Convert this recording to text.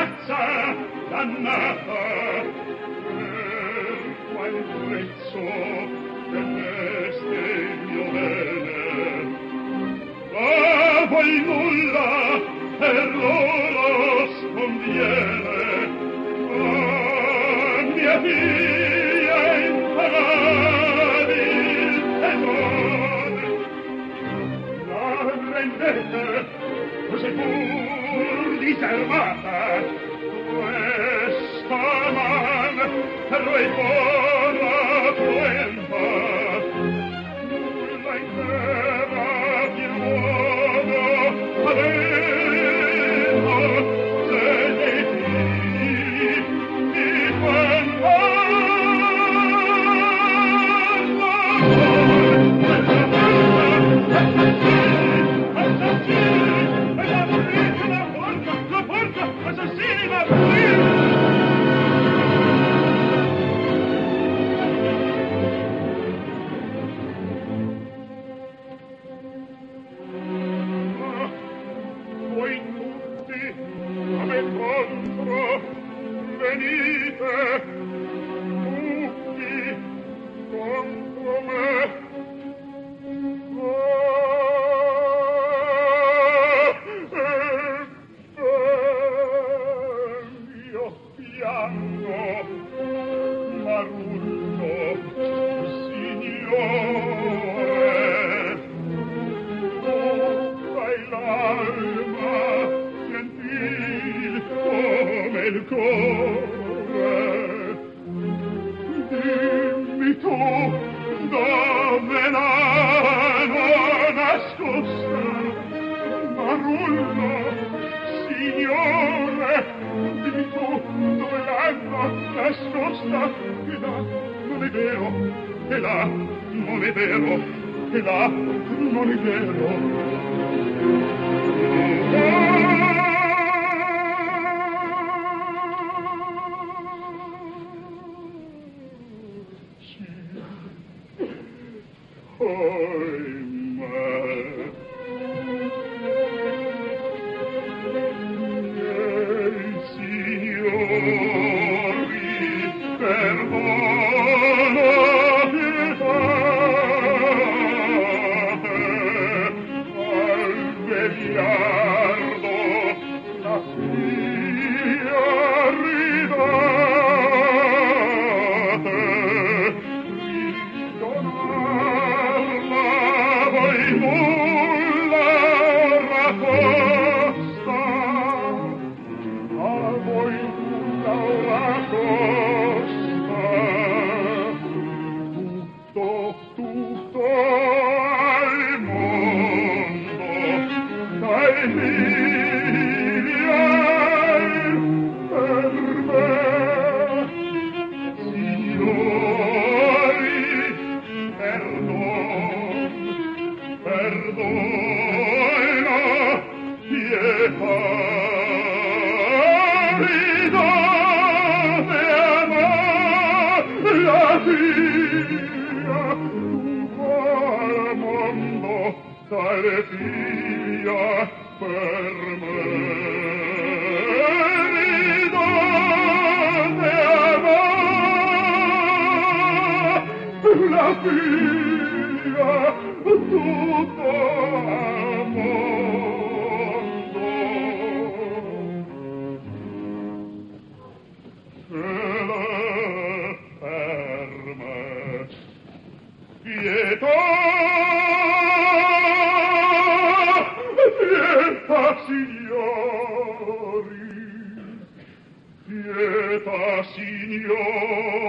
ragazza dannata, per qual prezzo vendeste il mio bene? A voi nulla per loro sconviene, a mia figlia impagavi il tenore. La rendete seppur diservata, questa man ritorna cruenta, nulla in terra di nuovo aveva, se dei figli di voi tutti a me contro venite, tutti contro me. Io piango, Marullo, signore, hai l'alma gentil come il cuore. Dimmi tu dove l'hanno nascosta, Marullo, signore. Dimmi tu dove l'hanno nascosta, che là non è vero, che là non è vero, che là non è vero. Sì, miei signori, perdono al vegliardo la figlia ridate, donarla voi nulla raccosta, a voi nulla raccosta, tutto al mondo dai figlia per me. Signori, perdona, pietà, ridate a me la figlia, tu al mondo dai figlia per me. Ridate a me la figlia, tutto al mondo. Cielo per me, pietà, pietà, signori, pietà, signori.